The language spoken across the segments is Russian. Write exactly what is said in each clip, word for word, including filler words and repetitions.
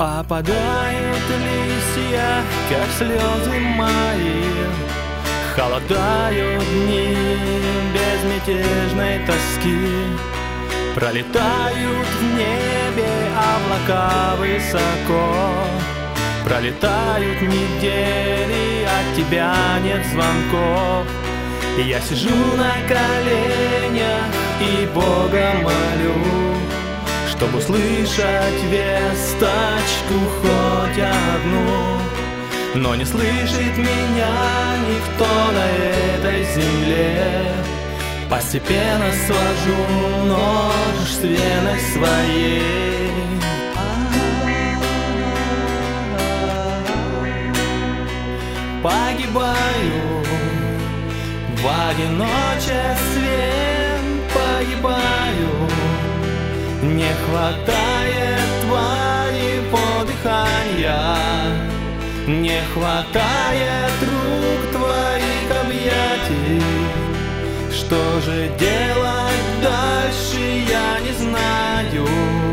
Опадают листья, как слезы мои, холодают дни безмятежной тоски. Пролетают в небе облака высоко, пролетают недели, от тебя нет звонков. И я сижу на коленях и Бога молю, чтобы услышать весточку хоть одну. Но не слышит меня никто на этой земле. Постепенно свожу нож с веной своей. Погибаю в одиночестве, погибаю. Не хватает твоего дыхания, не хватает рук твоих объятий. Что же делать дальше, я не знаю.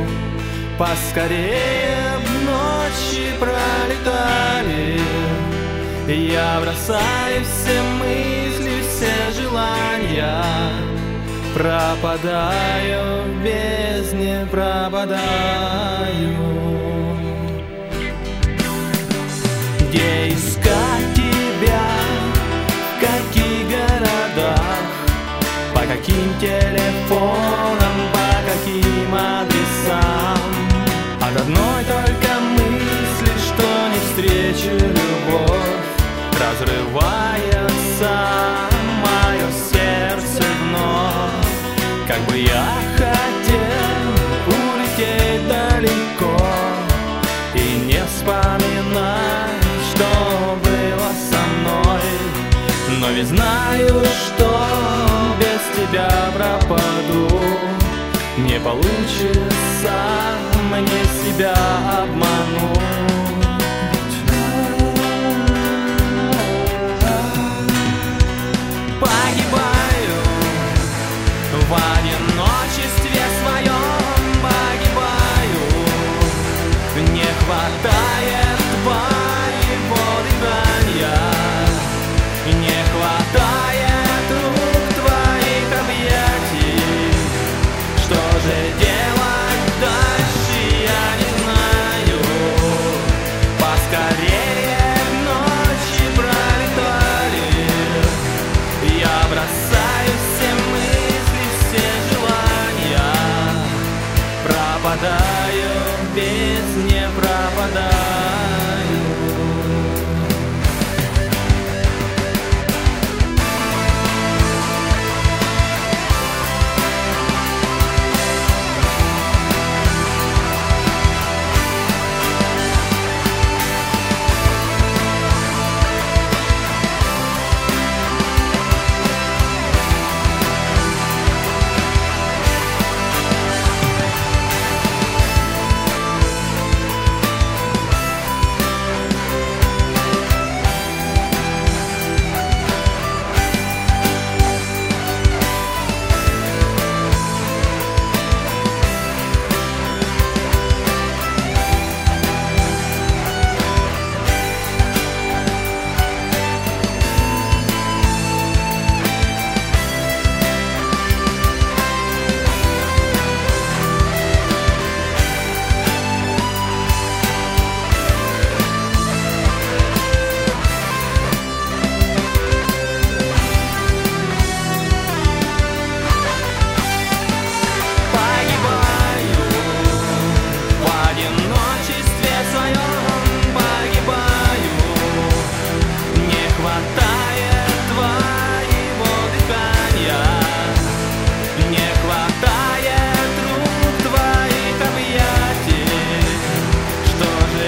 Поскорее б ночи пролетали. Я бросаю все мысли, все желания. Пропадаю в бездне, пропадаю. Где искать тебя, в каких городах, по каким телефонам, по каким адресам? От одной только мысли, что не встречу любовь, разрывается мое сердце вновь. Как бы я хотел улететь далеко и не вспоминать, что было со мной. Но ведь знаю, что без тебя пропаду. Не получится мне себя обмануть. Погибаю в одиночестве своем, погибаю. Не хватает твоего дыхания, не хватает рук твоих объятий. Что же делать дальше, я не знаю. Поскорее ночи пролетали. Я бросаю все мысли, все желания. Пропадаю в бездне, пропадаю.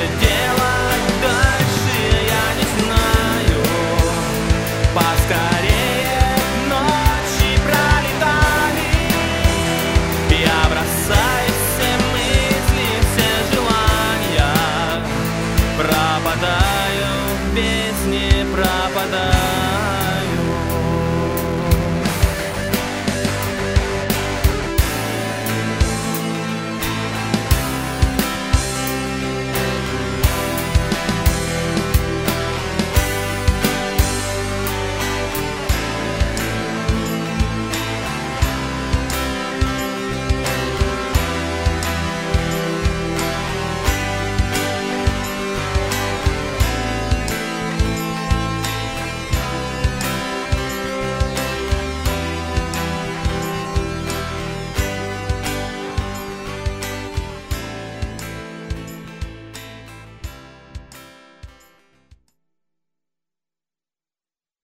Скорее